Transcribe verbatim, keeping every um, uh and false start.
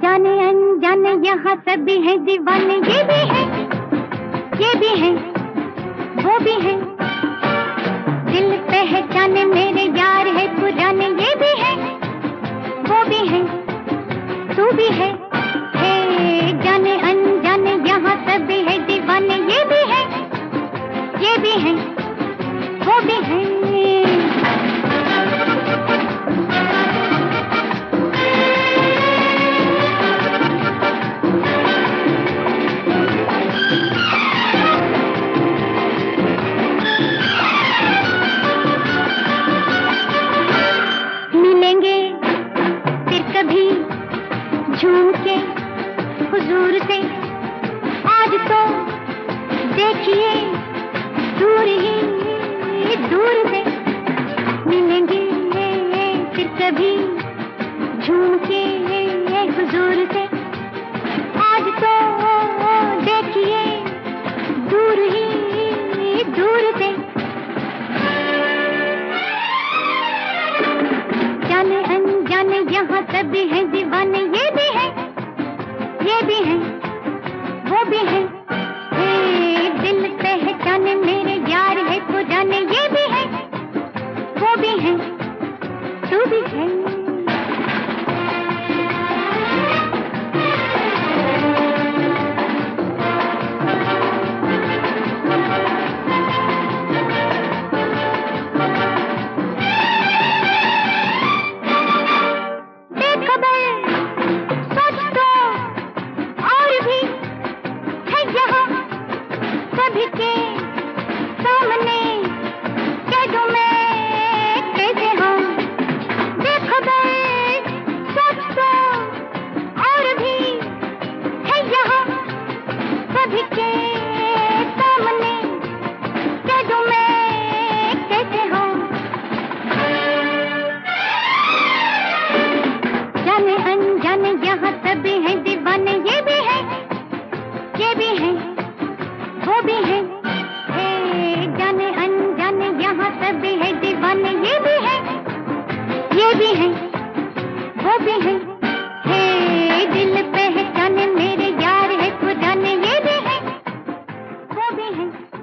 जाने अनजाने यहाँ सभी हैं दीवाने, ये भी है, ये भी है, वो भी है। दिल पहचाने मेरे यार है पुराने, ये भी है, वो भी है, तू भी है। हे जाने अनजाने यहाँ सभी है दीवाने, ये भी है, ये भी है, वो भी है। झूम के हुजूर से आज तो देखिए दूर ही दूर से मिलेंगे फिर कभी। झूम के हुजूर से आज तो देखिए दूर ही दूर से। जाने अनजाने यहाँ सभी हैं दीवाने, ये भी है, ये भी है, वो भी है। हे दिल पहचाने मेरे यार है पुराने, ये भी है, वो भी है, तू भी है। सभी के सामने कह दूं मैं कैसे हूँ, देखो बे सच तो और भी है यहाँ। सभी के सामने कह दूं मैं कैसे हूँ। जाने अनजाने यहाँ सभी हैं दीवाने, ये भी है, ये भी है, वो भी है। हे जाने अनजाने यहाँ सभी है दीवाने, ये भी है, ये भी है, वो भी है। हे दिल पहचाने मेरे यार है पुराने, ये भी है, वो भी है।